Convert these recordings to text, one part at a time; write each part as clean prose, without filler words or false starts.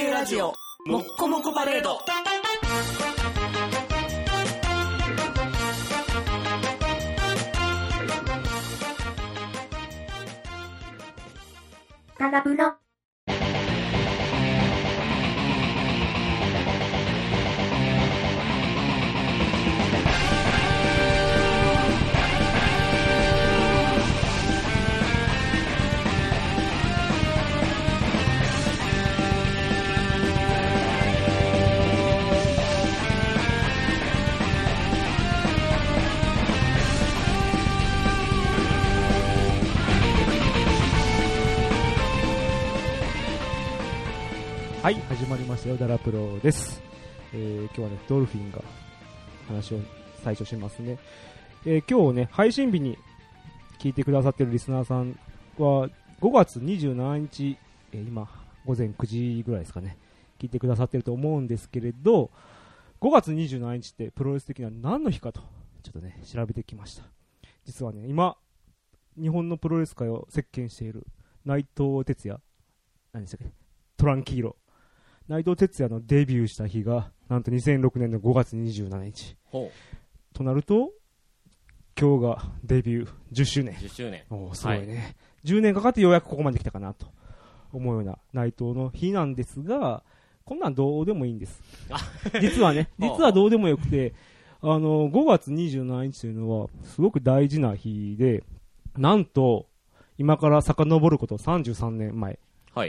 系ラジオもっこもこパレード。 タラブロ。 はい、始まりましたよ、ダラプロです。今日はね、ドルフィンが話を最初しますね。今日ね、配信日に聞いてくださってるリスナーさんは、5月27日、今、午前9時ぐらいですかね、聞いてくださってると思うんですけれど、5月27日ってプロレス的には何の日かと、ちょっとね、調べてきました。実はね、今、日本のプロレス界を席巻している内藤哲也、何でしたっけ、トランキーロ。内藤哲也のデビューした日がなんと2006年の5月27日となると、今日がデビュー10周年。 10周年。 おー、すごいね、はい、10年かかってようやくここまで来たかなと思うような内藤の日なんですが、こんなんどうでもいいんです実はね、実はどうでもよくて、5月27日というのはすごく大事な日で、なんと今から遡ること33年前、 はい、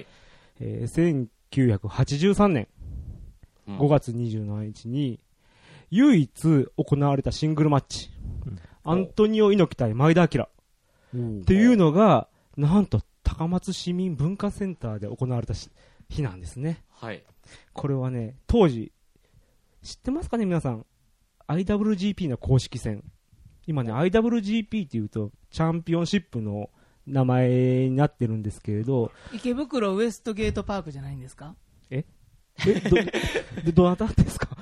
1983年5月27日に唯一行われたシングルマッチ、アントニオ猪木対前田明っていうのが、なんと高松市民文化センターで行われた日なんですね。 はい。 これはね、当時知ってますかね、皆さん。 IWGP の公式戦、今ね IWGP っていうとチャンピオンシップの名前になってるんですけれど、 池袋ウエストゲートパークじゃないんですか？ どなたですか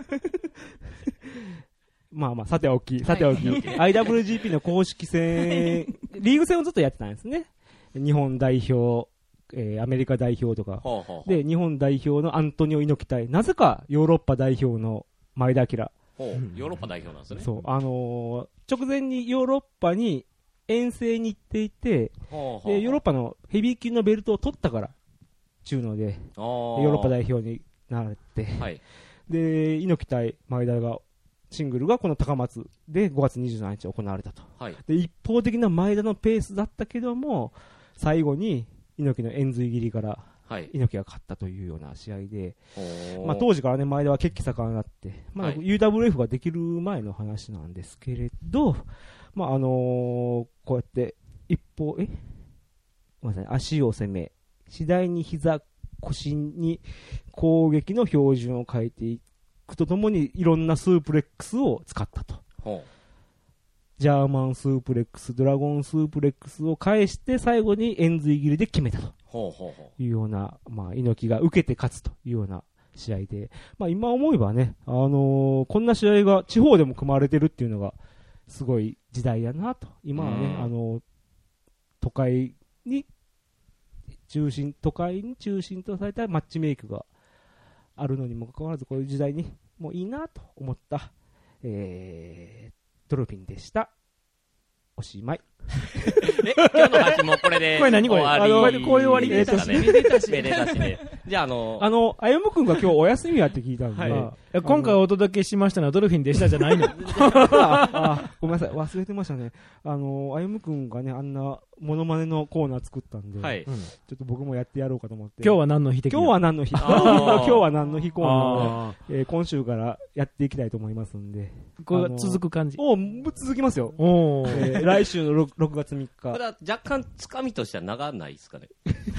まあまあ、さておき、IWGP の公式戦、リーグ戦をずっとやってたんですね。日本代表、アメリカ代表とか、で、日本代表のアントニオ猪木対、なぜかヨーロッパ代表の前田明。 ヨーロッパ代表なんですね。 そう、直前にヨーロッパに遠征に行っていて、でヨーロッパのヘビー級のベルトを取ったからちゅうので、ヨーロッパ代表になられて、はい、で猪木対前田がシングルがこの高松で5月27日行われたと、はい、で一方的な前田のペースだったけども、最後に猪木の円髄切りから猪木が勝ったというような試合で、まあ、当時からね、前田は血気盛んになって、まあ、UWF ができる前の話なんですけれど、まあこうやって一方、ごめんなさい、足を攻め、次第に膝、腰に攻撃の標準を変えていくとともに、いろんなスープレックスを使ったと。ジャーマンスープレックス、ドラゴンスープレックスを返して、最後に円髄切りで決めたというような、まあ、猪木が受けて勝つというような試合で、まあ、今思えばね、こんな試合が地方でも組まれてるっていうのがすごい時代だなと。今はね、都会に中心とされたマッチメイクがあるのにもかかわらず、こういう時代にもういいなと思った、ドルフィンでした。おしまい。 今日の話もこれでこれ何これ、 これで終わりですかね。めでたしで。じゃああゆむくんが今日お休みやって聞いたんで、 はい、今回お届けしましたのはドルフィンでしたじゃないのごめんなさい、忘れてましたね。あゆむくんがね、あんなモノマネのコーナー作ったんで、はい、ちょっと僕もやってやろうかと思って。 今日は何の日的な？ 今日は何の日コーナーを、今週からやっていきたいと思いますんで。 これが続く感じ？ 続きますよ。来週の6月3日。 これは若干つかみとしては長ないですかね。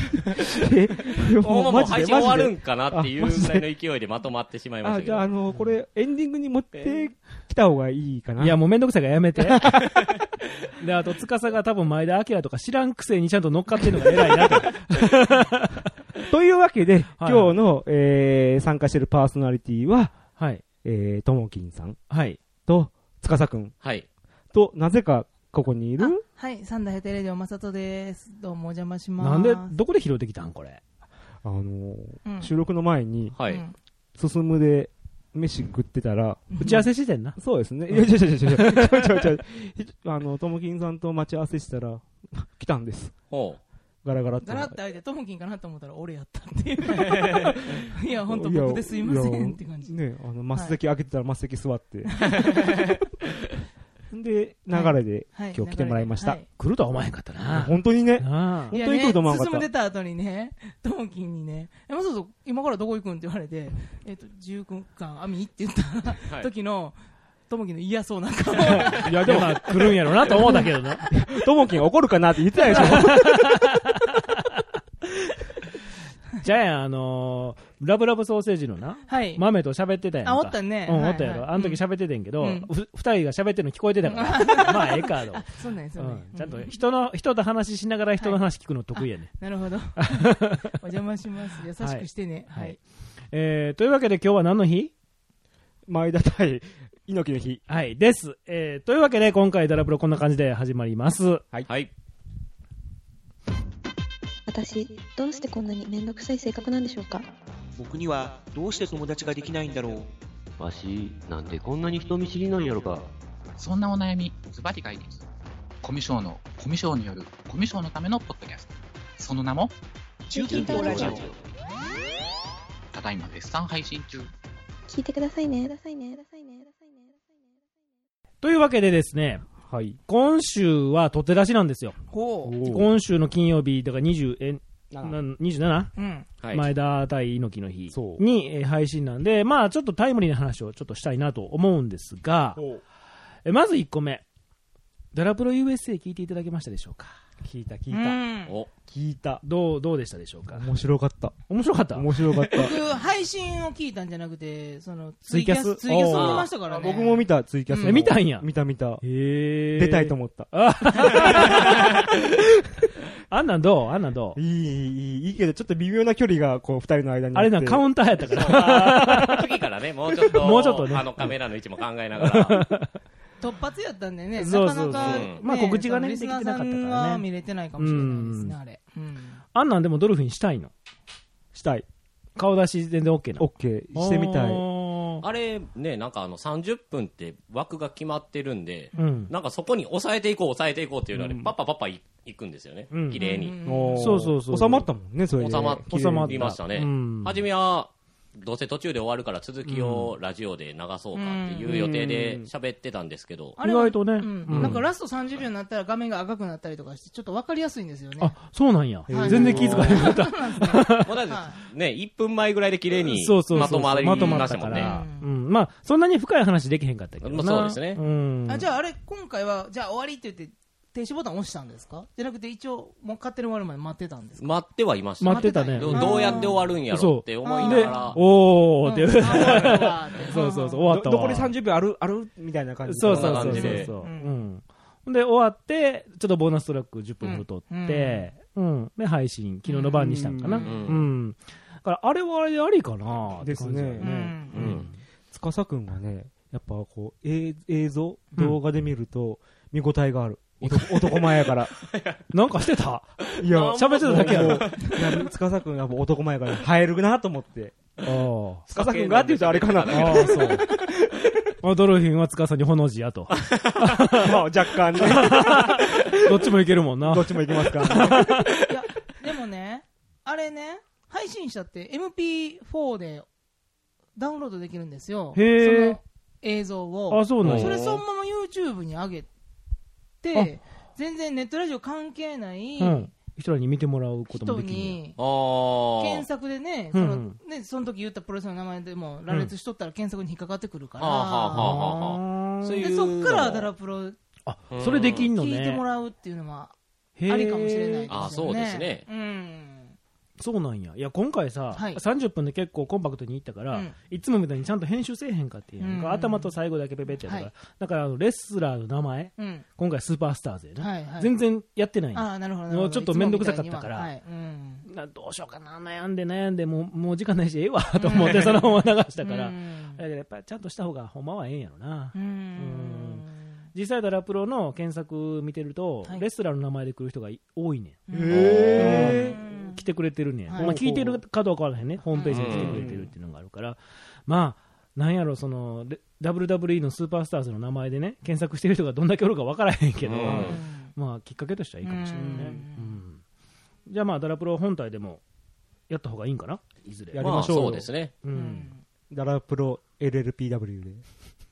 もう配信終わるんかなっていうぐらいの勢いでまとまってしまいましたけど。 じゃあこれエンディングに持ってきた方がいいかな。 いや、もうめんどくさいからやめて。で、あと司が多分前田明とか知らんくせにちゃんと乗っかってるのが偉いなと。 というわけで、今日の、参加しているパーソナリティは、はい、ともきんさん、はい、と司くん、はい、となぜかここにいる、 はい、三代ヘテレディオまさとです。どうもお邪魔します。 なんでどこで拾ってきたんこれ？ 収録の前に、 はい。 進むで飯食ってたら、 打ち合わせしてんな。 そうですね。いや、ともきんさんと待ち合わせしたら、来たんです。 ほう。 ガラガラって。 ガラって開いて、ともきんかなと思ったら俺やったっていう。いや、ほんと僕ですいませんって感じ。 ね、末席開けてたら末席座って。で、流れで今日来てもらいました。 来るとは思わへんかったな。 本当にね。本当に来ると思わなかった。 進む出た後にね、ともきんにね、そうそう、今からどこ行くんって言われて、19巻網って言った時の、ともきんの嫌そうな顔。 いや、でも来るんやろなと思うんだけどな。 ともきん怒るかなって言ってたでしょ。 じゃあラブラブソーセージのな、豆と喋ってたやんか。 おったね。 おったやろ。あの時喋ってたんけど、二人が喋ってるの聞こえてたから。まあ、ええかと。 そうなんですよね。 ちゃんと人と話しながら人の話聞くの得意やね。 なるほど。お邪魔します。優しくしてね。はい。 というわけで今日は何の日？ 前田対猪木の日。 はい、です。というわけで今回ダラプロこんな感じで始まります。 はい。 私、どうしてこんなにめんどくさい性格なんでしょうか。 僕にはどうして友達ができないんだろう。 わし、なんでこんなに人見知りなんやろか。 そんなお悩み、ズバリ解決。コミュ障のコミュ障によるコミュ障のためのポッドキャスト。その名も、 中近東ラジオ。 ただいま絶賛配信中。 聞いてくださいね。 というわけでですね、はい、今週は取って出しなんですよ。今週の金曜日だから27、前田対猪木の日に配信なんで、まあちょっとタイムリーな話をちょっとしたいなと思うんですが、まず1個目、ダラプロ USA 聞いていただけましたでしょうか。 聞いた。 どうでしたでしょうか。 面白かった。 面白かった。 僕配信を聞いたんじゃなくて、そのツイキャス見ましたからね。 僕も見たツイキャス。 見たんや。 見た。出たいと思った。 あんなんどういいけど、ちょっと微妙な距離がこう二人の間にあれな、カウンターやったから。 次からね、もうちょっとね、カメラの位置も考えながら。 突発やったんでね、なかなか、 まあ告知がね、 リスナーさんは見れてないかもしれないですね、あれ。 あんなんでもドルフィンしたいの？ したい。 顔出し全然 OK な？ OK。してみたい。 あれね、なんか30分って枠が決まってるんで、なんかそこに抑えていこうっていうので、パッパいくんですよね、綺麗に。 そう。 収まったもんね、それで。 収まりましたね。初めは、どうせ途中で終わるから続きをラジオで流そうかっていう予定で喋ってたんですけど、 意外とね、 なんかラスト30秒になったら画面が赤くなったりとかしてちょっと分かりやすいんですよね。 あ、そうなんや。全然気づかへんかった。 もうだってね、1分前ぐらいで綺麗にまとまりましたもんね。 まあそんなに深い話できへんかったけどな。 そうですね。 じゃああれ今回はじゃあ終わりって言って停止ボタン押したんですか？じゃなくて一応もう勝手に終わるまで待ってたんですか？ 待ってはいました。 待ってたね。 どうやって終わるんやろって思いながら。 おーって。そう終わったわ。 残り30秒あるみたいな感じ。 そう。で終わってちょっとボーナストラック10分ほど取ってで配信昨日の晩にしたんかな。だからあれはあれでありかなですね。司くんがねやっぱこう映像動画で見ると見応えがある。男前やから。 なんかしてた？ いや、 喋ってただけやろ。 司くんが男前やから入るなと思って。司くんがって言うとあれかな。 そう。ドルフィンは司にほの字やと。 まあ若干ね。 どっちもいけるもんな。 どっちもいけますから。 いや、でもね、あれね、配信したって MP4 でダウンロードできるんですよ。その映像を。 あ、そうなんや。 それそのまま YouTube に上げて、全然ネットラジオ関係ない人に見てもらうこともできる。人に検索でね、その時言ったプロレスの名前でも羅列しとったら検索に引っかかってくるから、でそっからダラプロそれできんのね。 聞いてもらうっていうのはありかもしれないですよね。 そうですね。 そうなんや。いや今回さ、30分で結構コンパクトにいったから、いつもみたいにちゃんと編集せえへんかっていう、頭と最後だけペペってやるから、だからレスラーの名前、今回スーパースターズやな、全然やってないんや。もうちょっと面倒くさかったから、どうしようかな、悩んでもう時間ないしええわと思ってそのまま流したから、やっぱりちゃんとした方がほんまはええんやろな。実際ダラプロの検索見てると、レスラーの名前で来る人が多いねん。 来てくれてるねん。聞いてるかどうかわからへんね。ホームページに来てくれてるっていうのがあるから、まあ、なんやろ、その、WWE のスーパースターズの名前でね、検索してる人がどんだけおるかわからへんけど、まあ、きっかけとしてはいいかもしれないね。じゃあまあ、ダラプロ本体でもやった方がいいんかな、いずれ。 やりましょう。 そうですね。 ダラプロ LLPW で。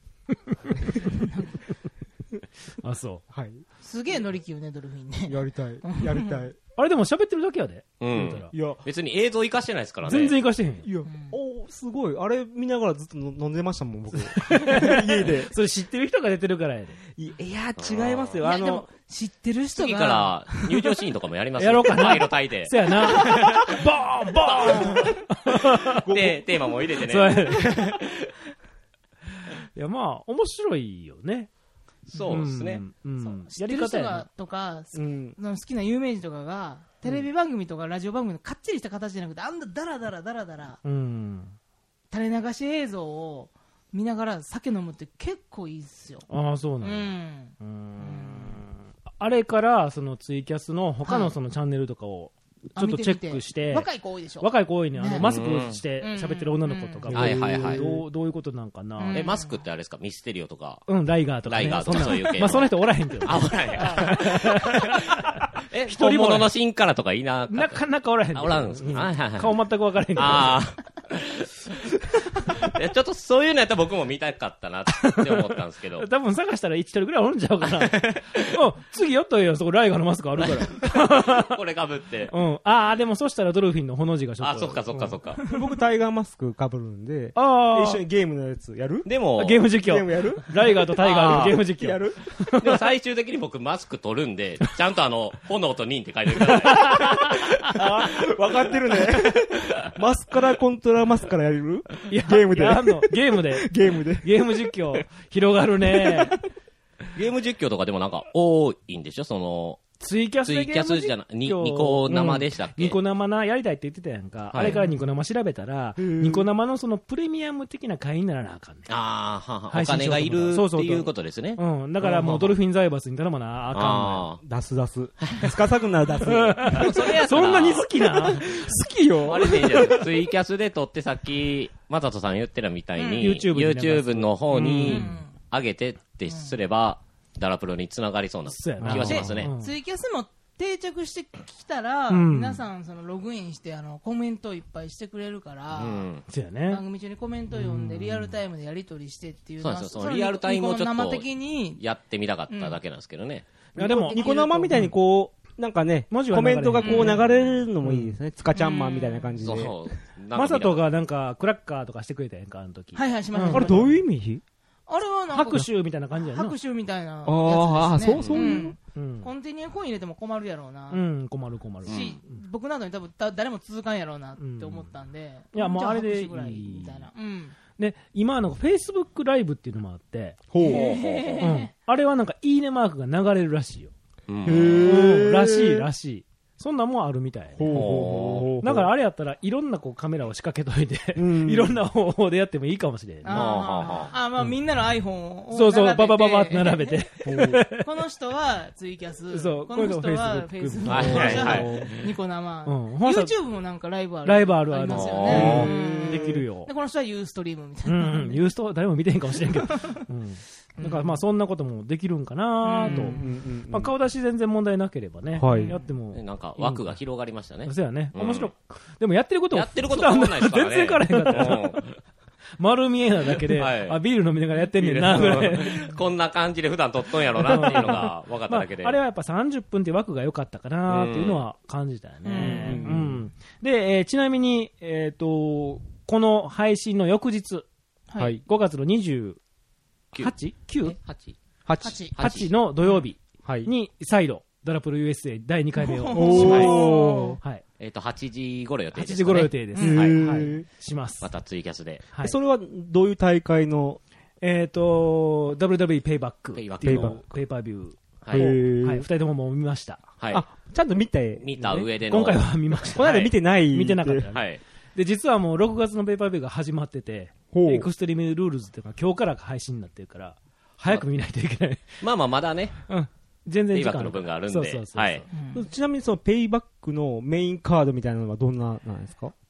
あ、そう。 はい。 すげえ乗り気よね、ドルフィンね。 やりたい。やりたい。 あれでも喋ってるだけやで。 いや、別に映像活かしてないですからね。 全然活かしてへん。 いや、すごい。あれ見ながらずっと飲んでましたもん、僕。家で。 それ知ってる人が出てるからやで。 いや、違いますよ。 でも、知ってる人が。 次から入場シーンとかもやりますよ。やろうかな。 パイロタイで。 そやな。ボーンボーンで、テーマも入れてね。 そうやね。いや、まあ、面白いよね。 そうですね。 知ってる人がとか、好きな有名人とかが、テレビ番組とかラジオ番組のかっちりした形じゃなくて、あんなダラダラ垂れ流し映像を見ながら酒飲むって結構いいっすよ。 ああ、そうなんだ。あれから、そのツイキャスの他のそのチャンネルとかを、ちょっとチェックして、 若い子多いでしょ。 若い子多いね。マスクして喋ってる女の子とか、どういうことなんかな。 マスクってあれですか、ミステリオとか。 ライガーとか。 ライガーとかそういう系。 まあ、その人おらへんけど。 あ、おらへん。本物のシーンからとかいなかった。 なかなかおらへん。 おらんですか。 顔全く分からへんけど。 ちょっとそういうのやったら僕も見たかったなって思ったんですけど。 多分探したら1人ぐらいおるんちゃうかな。次やったらいいよ、そこライガーのマスクあるから。 これ被って。 でもそしたらドルフィンのほの字がちょっと。 そっかそっかそっか。 僕タイガーマスク被るんで、一緒にゲームのやつやる？ でも、 ゲーム実況。 ゲームやる？ ライガーとタイガーのゲーム実況。 やる？ でも最終的に僕マスク取るんで、ちゃんと炎と忍って書いてください。分かってるね。マスカラコントラマスカラやる？ゲームで。 ゲームで。 ゲームで。 ゲーム実況、広がるね。 ゲーム実況とかでもなんか多いんでしょ、その。 ツイキャスでゲーム実況。ツイキャスじゃない、 ニコ生でしたっけ？ ニコ生な、やりたいって言ってたやんか。あれからニコ生調べたら、ニコ生のそのプレミアム的な会員にならなあかんねん。 お金がいるっていうことですね。 だからもうドルフィン財閥に頼まなあかんのよ。出す。つかさくなら出す。そんなに好きな？好きよ。 あれでいいじゃん。ツイキャスで撮ってさっき、マサトさん言ってたみたいに、YouTube の方に上げてってすれば、ダラプロにつながりそうな気はしますね。 ツイキャスも定着してきたら、皆さんそのログインしてコメントいっぱいしてくれるから、番組中にコメント読んでリアルタイムでやり取りしてっていうのは、 そうですよ、リアルタイムをちょっとやってみたかっただけなんですけどね。 いやでもニコ生みたいにこうなんかね、コメントがこう流れるのもいいですね。つかちゃんマンみたいな感じで。 マサトがなんかクラッカーとかしてくれたやんか、あの時。 はいはい、しました。 あれどういう意味？ あれはなんか拍手みたいな感じやな。 拍手みたいなやつですね。 そういう。 コンティニューコイン入れても困るやろうな。 困る。 し、僕などに多分誰も続かんやろうなって思ったんで。 いや、もうあれでいい。みたいな。で、今の Facebook ライブっていうのもあって、あれはなんかいいねマークが流れるらしいよ。らしい。そんなもんあるみたい。だからあれやったらいろんなこうカメラを仕掛けといて、いろんな方法でやってもいいかもしれん。 まあみんなの iPhone をそう、ババって並べて。 この人はツイキャス、この人は Facebook、ニコ生。YouTube もなんかライブある。 ライブありますよね。できるよ。 で、この人はユーストリームみたいな。 ユースト誰も見てへんかもしれんけど。だからまあそんなこともできるんかなと。まあ顔出し全然問題なければね。やっても。 なんか枠が広がりましたね。 そうやね。面白い。でもやってること変わんないですからね。 全然変わらへんかった。丸見えなだけで、ビール飲みながらやってんねんな、ぐらい。 こんな感じで普段撮っとんやろなっていうのが分かっただけで。 あれはやっぱ30分って枠が良かったかなっていうのは感じたよね。で、ちなみに、この配信の翌日、5月の8の土曜日に再度ダラプロ USA 第2回目をします。 8時頃予定です。 8時頃予定です。します。 またツイキャスで。 それはどういう大会の WWE ペイバック。ペイパービュー。2人とももう見ました。 ちゃんと見た上での。 今回は見ました。 この間見てない。 見てなかった。で、実はもう6月のペーパービューが始まってて、エクストリームルールズっていうのが今日から配信になってるから、早く見ないといけない。 まだね。 全然ペイバックの分があるんで。はい。 ちなみにそのペイバックのメインカードみたいなのはどんななんですか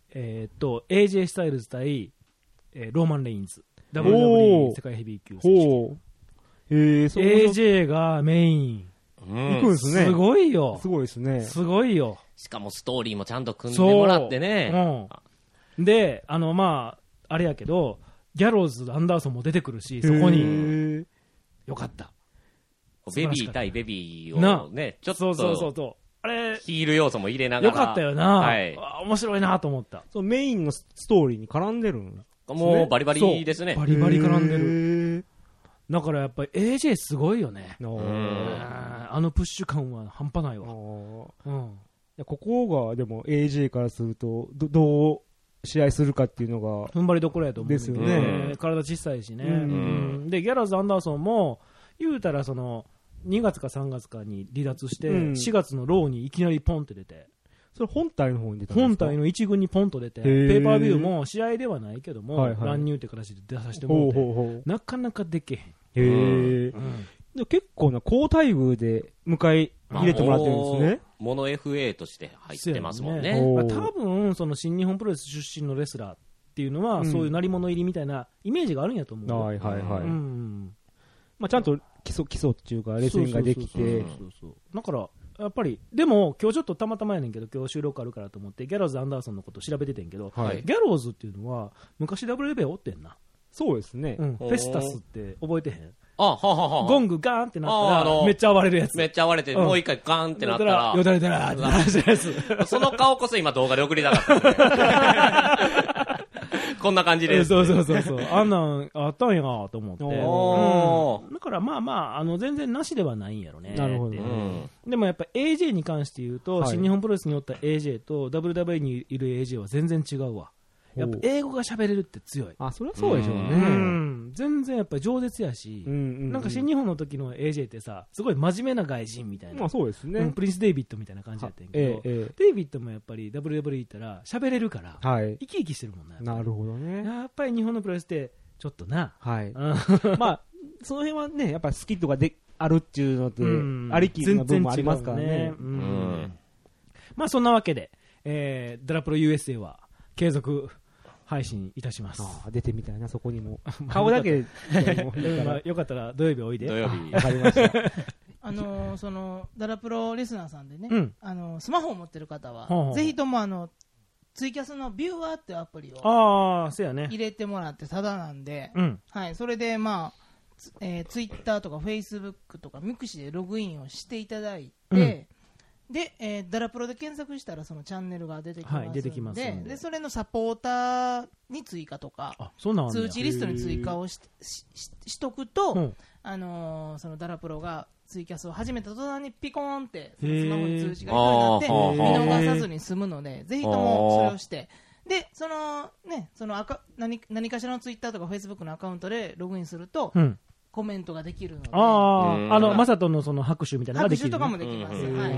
？AJ スタイルズ対、ローマン・レインズ。WWE 世界ヘビー級選手。AJ がメイン。 行くんですね。 すごいよ。 すごいですね。 すごいよ。 しかもストーリーもちゃんと組んでもらってね。 で、まあ、あれやけど、ギャローズ、アンダーソンも出てくるし、そこに。よかった。 ベビー対ベビーをね、ちょっと。 そう。あれ、 ヒール要素も入れながら。 よかったよな。はい。面白いなと思った。 そう、メインのストーリーに絡んでるんもうバリバリですね。 バリバリ絡んでる。だからやっぱり AJ すごいよね。あのプッシュ感は半端ないわ。ここがでも AJ からするとどう試合するかっていうのが踏ん張りどころやと思うんですよね。 体小さいしね。でギャラーズ・アンダーソンも言うたらその2月か3月かに離脱して4月のローにいきなりポンって出て。 それ本体の方に出たんですか？ 本体の1軍にポンと出て、ペーパービューも試合ではないけども、乱入って形で出させてもらって、なかなかできへん。 結構な好待遇で迎え入れてもらってるんですね。 モノ FA として入ってますもんね。 多分、その新日本プロレス出身のレスラーっていうのは、そういう鳴り物入りみたいなイメージがあるんやと思う。 はいはいはい。まあちゃんと基礎っていうか、レスリングができて。 だから、やっぱり、でも、今日ちょっとたまたまやねんけど、今日収録あるからと思って、ギャローズ・アンダーソンのこと調べててんけど、ギャローズっていうのは、昔 WBA おってんな。 そうですね。 フェスタスって覚えてへん？ ゴングガーンってなったら、めっちゃ暴れるやつ。 めっちゃ暴れて、もう一回ガーンってなったら、 よだれだらーってなるやつ。 その顔こそ今動画で送りたかった。こんな感じです。 そう。あんなんあったんやと思って。だからまあ、全然なしではないんやろね。 なるほど。 でもやっぱ AJ に関して言うと、新日本プロレスにおった AJ と WWE にいる AJ は全然違うわ。やっぱ英語が喋れるって強い。 それはそうでしょうね。 全然やっぱり饒舌やし、なんか新日本の時の AJ ってさ、すごい真面目な外人みたいな。 そうですね。 プリンス・デイビッドみたいな感じやったんやけど、デイビッドもやっぱり WWE 行ったら喋れるから、生き生きしてるもんね。 なるほどね。 やっぱり日本のプロレスってちょっとな。 まあ、その辺はね、やっぱスキットがあるっていうので、ありきの部分もありますからね。まあそんなわけで、ドラプロ USA は継続配信いたします。 出てみたいな、そこにも。顔だけよかったら土曜日おいで。 土曜日。 わかりました。 そのダラプロリスナーさんでね、スマホを持ってる方は、ぜひともツイキャスのビューワーっていうアプリを入れてもらってただなんで、はい、それでまあ、ツイッターとかフェイスブックとかミクシでログインをしていただいて、で、ダラプロで検索したらそのチャンネルが出てきますので、それのサポーターに追加とか、通知リストに追加をしとくと、そのダラプロがツイキャスを始めた途端にピコーンってそのスマホに通知が行くようになって見逃さずに済むので、ぜひともそれをして、でその何かしらのツイッターとかフェイスブックのアカウントでログインすると、コメントができるので、 マサトのその拍手みたいなのができる。 拍手とかもできます。はい。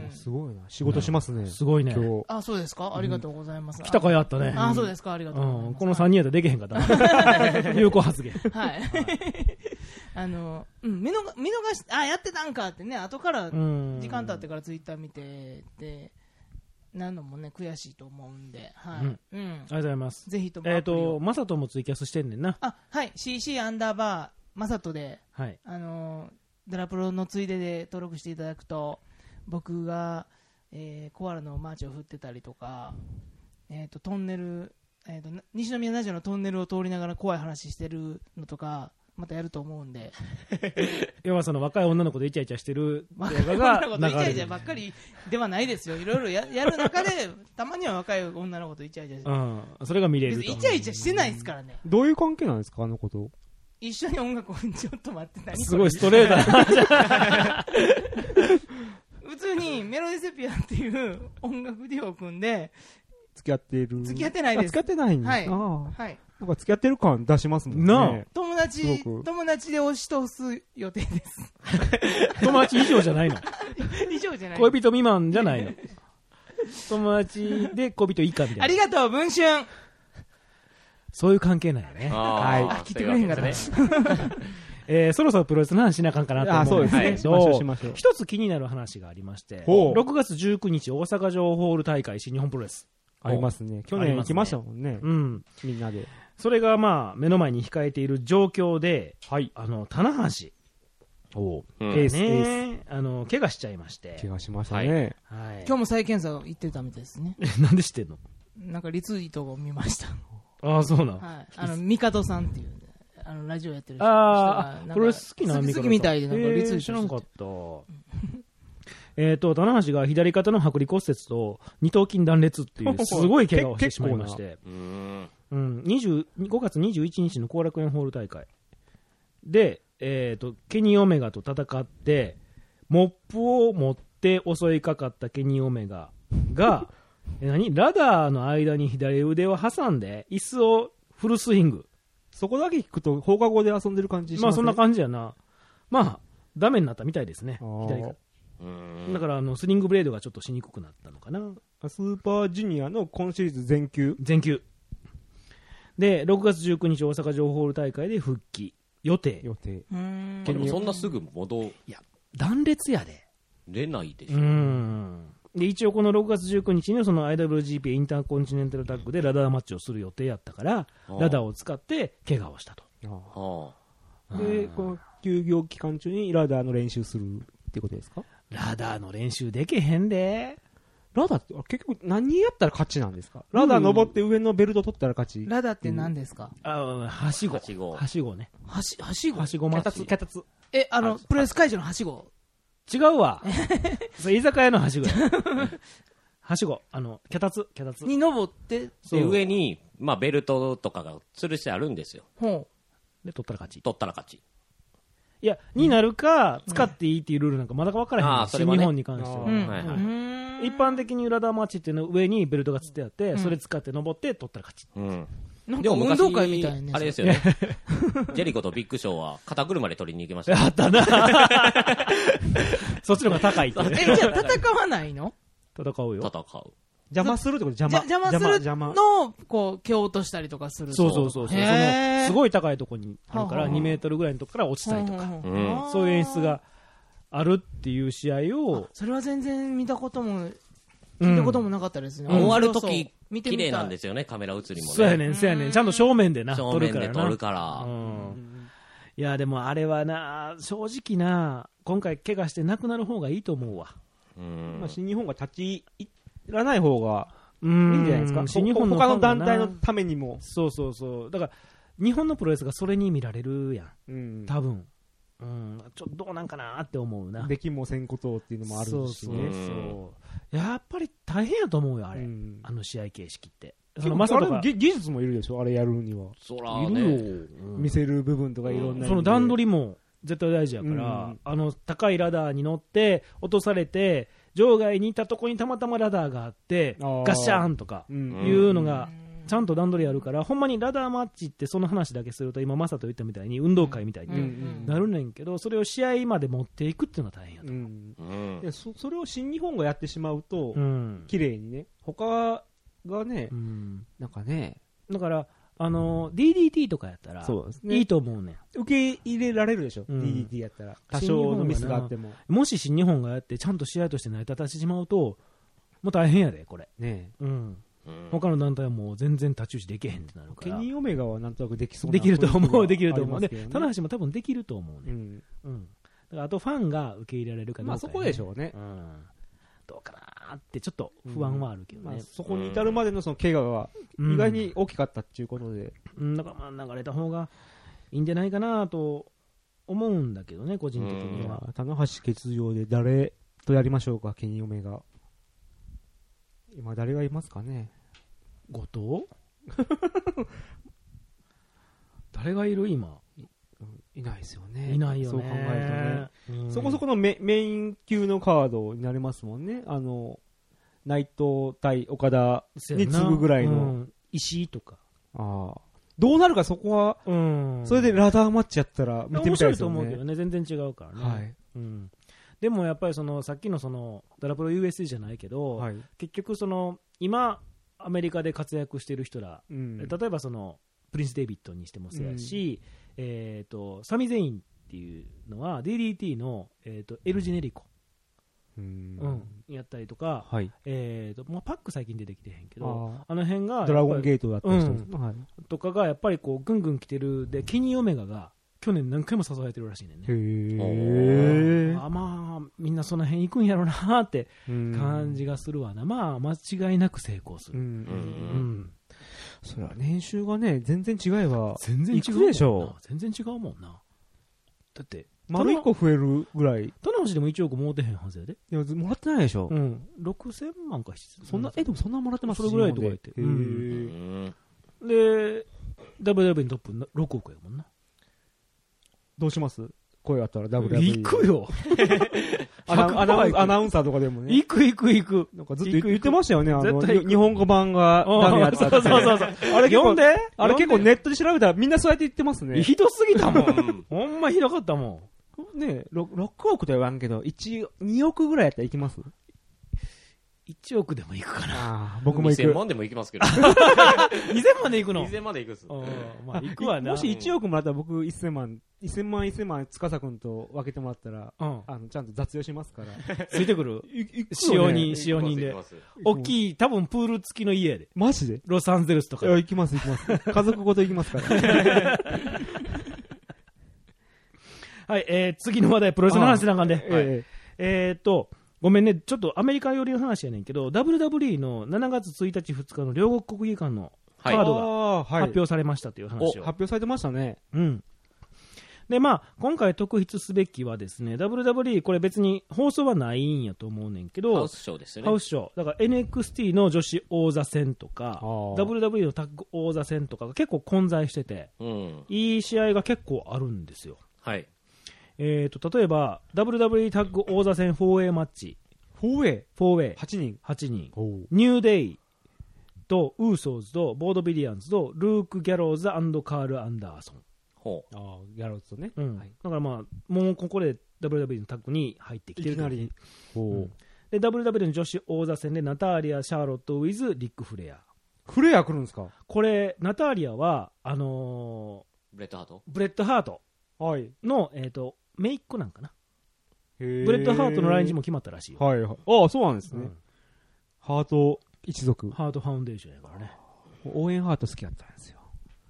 すごいな。仕事しますね。 すごいね。 そうですか。ありがとうございます。 来たかいあったね。 そうですか。ありがとうございます。 この3人やったらできへんかった。有効発言。 はい。見逃し、やってたんかってね、後から時間経ってからツイッター見てで。なんのもね悔しいと思うんで、はい、ありがとうございます。 ぜひともマサトもツイキャスしてんねんな。 はい、CC アンダーバーマサトで、ドラプロのついでで登録していただくと、僕が、コアラのマーチを振ってたりとか、トンネル、西宮ラジオのトンネルを通りながら怖い話してるのとかまたやると思うんで要はその若い女の子でイチャイチャしてる動画がイチャイチャばっかりではないですよ。いろいろ やる中でたまには若い女の子とイチャイチャして、 それが見れると。 イチャイチャしてないですからね。 どういう関係なんですか、あの子と。 一緒に音楽をちょっと待って、何すごいストレートな普通にメロディセピアっていう音楽デュオを組んで付き合ってる。 付き合ってないです。 付き合ってないんです。 はい。なんか付き合ってる感出しますもんね。 友達で押し通す予定です。 友達以上じゃないの？ 以上じゃない。 恋人未満じゃないの？友達で恋人以下みたいな。 ありがとう文春。 そういう関係なんやね。 はい。来てくれへんかった。 そろそろプロレスの話しなあかんかなと思うんですけど、一つ気になる話がありまして、6月19日大阪城ホール大会新日本プロレス。 ありますね。去年行きましたもんね。みんなで。 それがまあ、目の前に控えている状況で、棚橋。エース。怪我しちゃいまして。 怪我しましたね。 今日も再検査行ってたみたいですね。 なんで知ってんの？ なんかリツイートを見ました。 ああ、そうなの。 ミカドさんっていう、ラジオやってる人が。プロレス好きなミカドさん。好きみたいで、なんかリツイート知らんかった。棚橋が左肩の剥離骨折と二頭筋断裂っていうすごい怪我をしてしまいまして。5月21日の後楽園ホール大会。で、ケニー・オメガと戦って、モップを持って襲いかかったケニー・オメガが、ラダーの間に左腕を挟んで、椅子をフルスイング。 そこだけ聞くと放課後で遊んでる感じしますね。 まあそんな感じやな。まあ、ダメになったみたいですね。左から。だからスリングブレードがちょっとしにくくなったのかな。 スーパージュニアの今シリーズ全休。 で、6月19日大阪城ホール大会で復帰予定。 でもそんなすぐ戻る。 いや、断裂やで。 出ないでしょ。 で、一応この6月19日にその IWGP インターコンチネンタルタッグでラダーマッチをする予定やったから、ラダーを使って怪我をしたと。 で、この休業期間中にラダーの練習するってことですか？ ラダーの練習できへんで。 ラダーって結局何やったら勝ちなんですか？ラダー登って上のベルト取ったら勝ち。 ラダーって何ですか？ はしごね。 はしごマッチ。 脚立。 プロレス会場のはしご。 違うわ。それ居酒屋のはしごや。はしご。脚立。 に登って、 で、上に、まあ、ベルトとかが吊るしてあるんですよ。 で、取ったら勝ち。 取ったら勝ち。 いや、になるか、使っていいっていうルールなんかまだ分からへん。新日本に関しては。一般的にラダーマッチっていうのは上にベルトがつってあって、それ使って登って取ったら勝ち。 でも運動会みたいな。 あれですよね。ジェリコとビッグショーは肩車で取りに行きました。 あったな。そっちの方が高いって。 じゃあ戦わないの？ 戦うよ。 邪魔するってこと？ 邪魔するのをこう蹴落としたりとかする。 そうすごい高いところにあるから2メートルぐらいのとこから落ちたりとか、そういう演出があるっていう試合を。 それは全然見たことも聞いたこともなかったですね。 終わるとき綺麗なんですよね、カメラ映りもね。 そうやねん。ちゃんと正面でな、 撮るから。 いや、でもあれはな、正直な、今回怪我してなくなる方がいいと思うわ。 新日本が立ち入らない方がいいんじゃないですか。新日本の他の団体のためにも。 そう。だから、日本のプロレスがそれに見られるやん。多分。ちょっとどうなんかなって思うな。 できもせんことっていうのもあるしね。 やっぱり大変やと思うよ、あれ。試合形式って。 技術もいるでしょ、あれやるには。 そらね。 見せる部分とかいろんな。 その段取りも絶対大事やから、高いラダーに乗って落とされて、場外にいたとこにたまたまラダーがあって、ガッシャーンとかいうのが、ちゃんと段取りあるから、ほんまにラダーマッチってその話だけすると、今マサと言ったみたいに運動会みたいになるねんけど、それを試合まで持っていくっていうのが大変やと思う。 それを新日本がやってしまうと、綺麗にね、他がね、なんかね、 だから、DDT とかやったら、いいと思うねん。 受け入れられるでしょ、DDT やったら。多少のミスがあっても。 もし新日本がやって、ちゃんと試合として成り立たしてしまうと、もう大変やで、これ。 ね。 他の団体はもう全然太刀打ちできへんってなるから。 ケニー・オメガはなんとなくできそうな。 できると思う。で、棚橋も多分できると思うね。だからあとファンが受け入れられるかどうか。 まあそこでしょうね。 どうかなってちょっと不安はあるけどね。 そこに至るまでのその怪我が意外に大きかったっていうことで。 だからまあ流れた方がいいんじゃないかなと思うんだけどね、個人的には。 棚橋欠場で誰とやりましょうか、ケニー・オメガ。今誰がいますかね。 後藤誰がいる今。 いないですよね。 いないよね。 そう考えるとね。そこそこのメイン級のカードになりますもんね。内藤対岡田に次ぐぐらいの。 石井とか。 どうなるかそこは、それでラダーマッチやったら見てみたいですよね。 面白いと思うけどね。全然違うからね。でもやっぱりさっきのダラプロ USC じゃないけど、結局今、アメリカで活躍している人ら、例えばプリンス・デイビッドにしてもそうやし、サミ・ゼインっていうのは DDT の、エルジェネリコやったりとか、はい、まあ、パック最近出てきてへんけど、あの辺がドラゴンゲートだった人、 はい、とかがやっぱりこうぐんぐん来てる。でケニー・オメガが去年何回も支えてるらしいねんね。へー。まあみんなその辺行くんやろうなって感じがするわな。まあ間違いなく成功する。 それは練習がね全然違えば全然違うでしょ。 全然違うもんな。だって丸1個増えるぐらい。 棚橋でも1億もうてへんはずやで。 いやもらってないでしょ。 6000万かそんなでもそんなもらってます。 それぐらいとか言って。で WW のトップ6億やもんな。 どうします？声あったら WW 行くよ。 アナウンサーとかでもね。 行く。 なんかずっと言ってましたよね。日本語版がダメやったって。そう。あれ読んで？あれ結構ネットで調べたらみんなそうやって言ってますね。 ひどすぎたもん。ほんまひどかったもん。ね6億とは言わんけど、2億ぐらいやったら行きます？ 1 億でも行くかな。 僕も行く。2000万でも行きますけど。 2000万で行くの？ 2000万で行くっす。 まあ行くわな。もし1億もらったら僕1000万、司くんと分けてもらったら、ちゃんと雑用しますから。 ついてくる？使用人で。大きい、多分プール付きの家やで。 マジで？ ロサンゼルスとか。 行きます。家族ごと行きますから。 はい、次の話題、プロレスの話なんかんで。ごめんね、ちょっとアメリカ寄りの話やねんけど、WWE の7月1日2日の両国国技館のカードが発表されましたという話を。 発表されてましたね。 で、まあ、今回特筆すべきはですね、WWE、これ別に放送はないんやと思うねんけど、 ハウスショーですよね。 ハウスショー。だから NXT の女子王座戦とか、WWE のタッグ王座戦とかが結構混在してて、いい試合が結構あるんですよ。 はい。 例えば WWE タッグ王座戦 4way マッチ 4way 8人ニューデイとウーソーズとボードビリアンズとルーク・ギャローズ&カール・アンダーソン。 ギャローズとね、 だからまあもうここで WWE のタッグに入ってきてる。いきなりで WWE の女子王座戦でナターリア・シャーロット・ウィズ・リック・フレア来るんですか？ これナターリアはブレッドハートのめいっ子なんかな。ブレッドハートの来日も決まったらしいよ。 そうなんですね。ハート一族、 ハートファウンデーションやからね。 オーエンハート好きだったんですよ。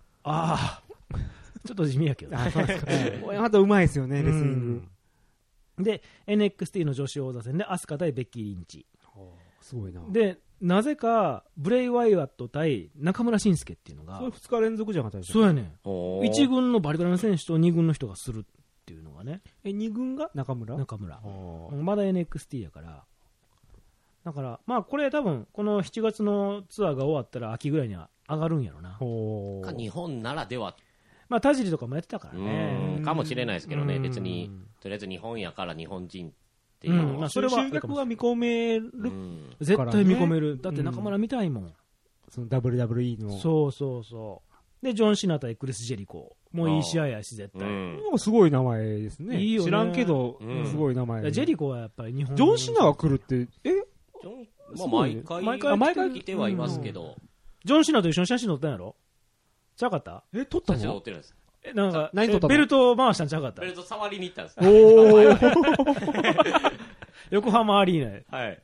ちょっと地味やけどね。 オーエンハートうまいですよね、レスリングで NXT の女子王座戦でアスカ対ベッキー・リンチ。 すごいな。 でなぜかブレイ・ワイワット対中村慎介っていうのが、 それ2日連続じゃなかったでしょ。 そうやね。1軍のバリバリの選手と2軍の人がするっていうのがね。 2軍が中村まだ NXT やから。だからまあこれ多分この7月のツアーが終わったら秋ぐらいには上がるんやろな。 日本ならでは、 まあ田尻とかもやってたからね。 かもしれないですけどね。別にとりあえず日本やから日本人っていうのは、 それは集客は見込める、 絶対見込める。だって中村見たいもん。 その WWE の。 そうでジョン・シナ対クリス・ジェリコもういい試合やし絶対。 すごい名前ですね。 いいよね。 知らんけどすごい名前。 ジェリコはやっぱり日本。 ジョン・シナが来るって毎回来てはいますけど。 ジョン・シナと一緒に写真撮ったんやろ？ちゃうかった？ 撮ったの？ 撮ってるんです。 なんかベルトを回したんちゃうかった？ ベルト触りに行ったんです。 横浜アリーナで。 はい。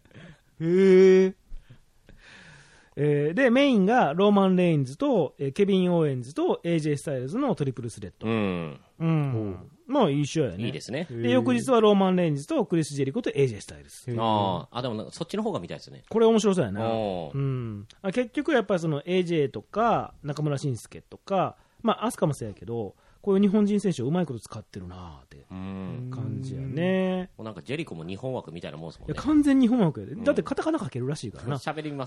でメインがローマン・レインズとケビン・オーエンズと AJ スタイルズのトリプルスレッド。まあいい試合やね。 いいですね。 で翌日はローマン・レインズとクリス・ジェリコと AJ スタイルズ。 でもそっちの方が見たいですね。 これ面白そうやな。結局やっぱりその AJ とか中村慎介とかまあアスカもそうやけどこういう日本人選手をうまいこと使ってるなーって感じやね。 もうなんかジェリコも日本枠みたいなもんですもんね。 いや完全日本枠やで。だってカタカナ書けるらしいからな。 喋ります。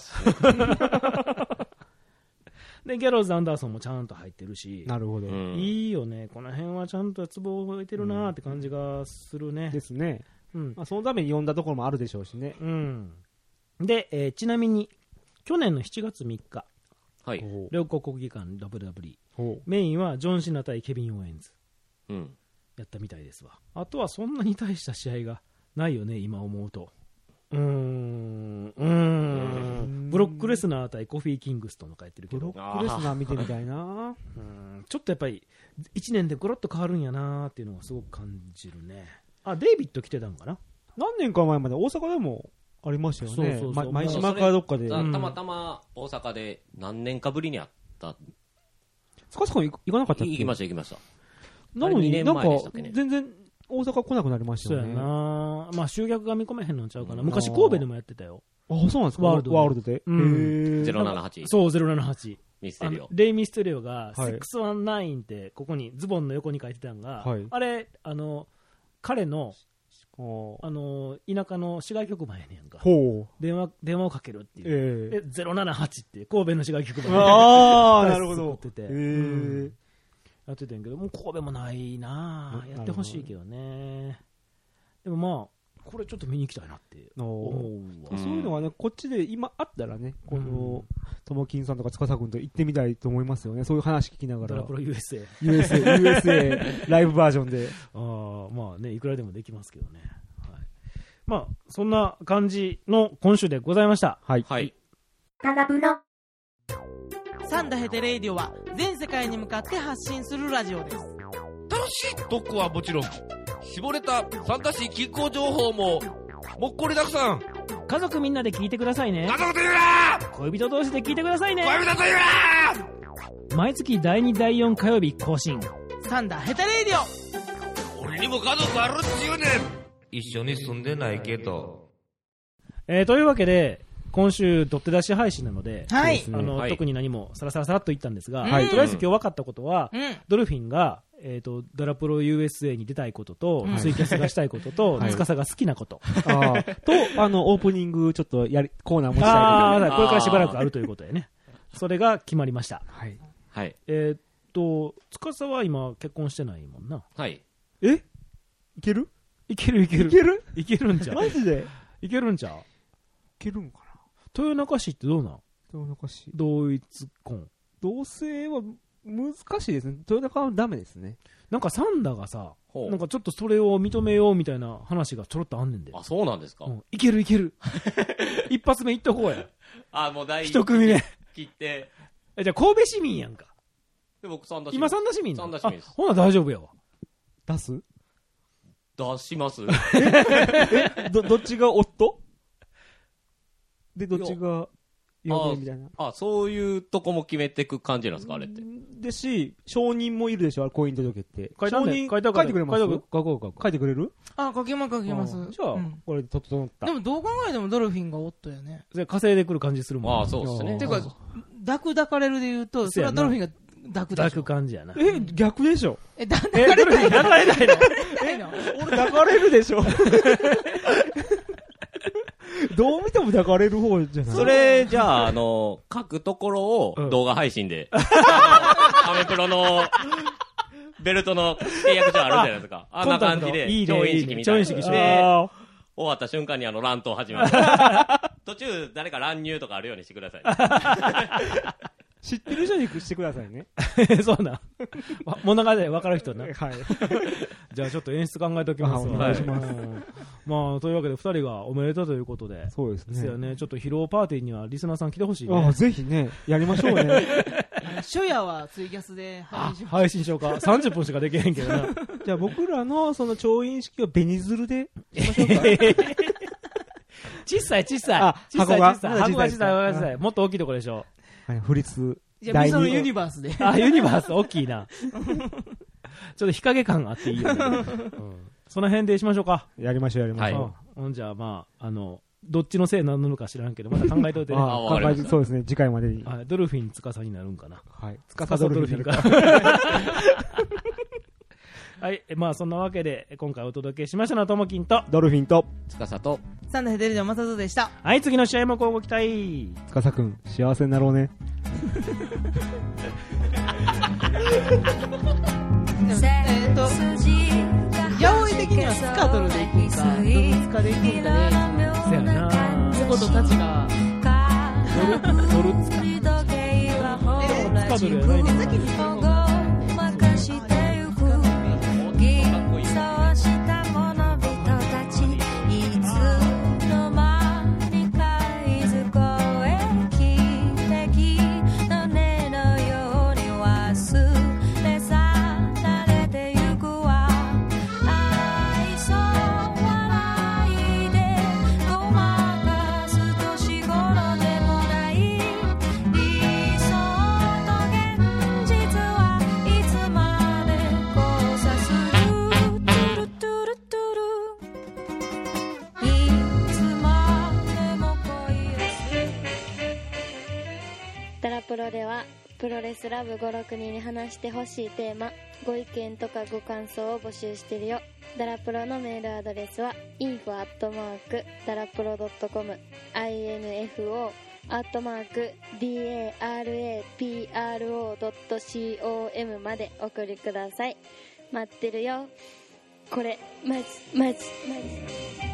でギャローズ・アンダーソンもちゃんと入ってるし。 なるほど。 いいよね。この辺はちゃんとツボを置いてるなーって感じがするね。 ですね。そのために呼んだところもあるでしょうしね。 で、ちなみに去年の7月3日、両国国技館 WWE メインはジョン・シナ対ケビン・オーエンズやったみたいですわ。あとはそんなに大した試合がないよね今思うと。なんブロックレスナー対コフィーキングストンの書いてるけど、 ブロックレスナー見てみたいな。 ちょっとやっぱり1年でゴロッと変わるんやなーっていうのがすごく感じるね。デイビッド来てたんかな。 何年か前まで大阪でもありましたよね。 そうそうそう、 舞島かどっかで。 たまたま大阪で何年かぶりに会った。 塚さん行かなかったっけ？ 行きました。 なのに、なんか、全然大阪来なくなりましたよね。 そうやな。まあ集客が見込めへんのちゃうかな。昔神戸でもやってたよ。 そうなんですか？ワールドで。 078。 そう、078。 ミステリオ。 レイ・ミステリオが、619ってここに、ズボンの横に書いてたのが、あれ、彼の、田舎の市外局番やねんか。電話をかけるっていう。078って神戸の市外局番。 なるほど。 やってたんやけど、もう神戸もないな。やってほしいけどね。でもまあ、これちょっと見に行きたいなって思うわ。 そういうのはね、こっちで今あったらね、この、ともきんさんとか司君と行ってみたいと思いますよね。そういう話聞きながら。 ドラプロ USA。 USA ライブバージョンで。 まあね、いくらでもできますけどね。まあ、そんな感じの今週でございました。 はい。 ドラプロ。 サンダヘテレイディオは全世界に向かって発信するラジオです。 楽しい特攻はもちろん、絞れた参加し気候情報ももっこりたくさん。 家族みんなで聞いてくださいね。 家族と言うな。 恋人同士で聞いてくださいね。 恋人と言うな。毎月第2第4火曜日更新、 サンダヘテレイディオ。俺にも家族あるっちゅうねん。一緒に住んでないけど。 というわけで今週取って出し配信なので、 はい特に何もさらさらっと言ったんですが、とりあえず今日分かったことは、ドルフィンが、ドラプロ USA に出たいことと、ツイキャスがしたいことと、司が好きなこと。 と、オープニングちょっとコーナーもしたいこれからしばらくあるということでね。それが決まりました。 はい。 はい。 司は今結婚してないもんな。 はい。 いけるいけるいけるんちゃうマジでいけるんちゃういけるんかな。 豊中市ってどうなん？ 豊中市。 同一婚。 同性は難しいですね。豊中はダメですね。 なんかサンダがさ、なんかちょっとそれを認めようみたいな話がちょろっとあんねんで。 そうなんですか？ いける。一発目いっとこうや。 もう第一組目。 切って。 じゃあ神戸市民やんか。 で、僕三田市民。 今三田市民。 三田市民です。 ほな大丈夫やわ。 出しますどっちが夫で、どっちが嫁みたいな。 そういうとこも決めていく感じなんですか、あれって。 ですし、証人もいるでしょ、婚姻届って。 書いてくれます？ 書いてくれる？ 書けます。 じゃあ、これで整った。 でもどう考えてもドルフィンが夫やね。 稼いでくる感じするもん。 そうですね。 てか、抱かれるで言うと、それはドルフィンが抱く感じやな。 逆でしょ。 抱かれないの？俺抱かれるでしょ。どう見ても抱かれる方じゃない？ それ、じゃあ、書くところを動画配信で、アメプロのベルトの契約書あるじゃないですか。あんな感じで、調印式みたいな。で、終わった瞬間に乱闘始まる。途中、誰か乱入とかあるようにしてください。 知ってる人にしてくださいね。 そうな。物語で分かる人な。 はい。 じゃあちょっと演出考えておきます。 お願いします。 まあ、というわけで2人がおめでとうということで。 そうですね。 ですよね。ちょっと披露パーティーにはリスナーさん来てほしいね。 ぜひね、やりましょうね。 初夜はツイキャスで配信しようか。30分しかできへんけどな。 じゃあ僕らのその調印式は紅鶴でしましょうか。 小さい。 箱が小さい。もっと大きいところでしょ。 フリッツ。 じゃあ、そのユニバースで。 ユニバース、大きいな。ちょっと日陰感あっていいよね。その辺でしましょうか。 やりましょう。 じゃあ、まあ、どっちのせいになるのか知らんけど、また考えといてね。 そうですね、次回までに。 ドルフィン司になるんかな。 はい。 司ドルフィンか。はい。まあ、そんなわけで、今回お届けしましたのはともきんと、 ドルフィンと、 司と、 サンダヘテレイディオマサトでした。 はい、次の試合も交互期待。 司くん、幸せになろうね。 ヤオイ的にはスカトルで行くか、ドルスカで行くかで、 せやな。 ってことたちが、 ドルツカ。スカトルやないの。 先に行くではプロレスラブ56人に話してほしいテーマ、ご意見とかご感想を募集してるよ。ダラプロのメールアドレスは info@darapro.com info@darapro.com まで送りください。待ってるよ。これマジ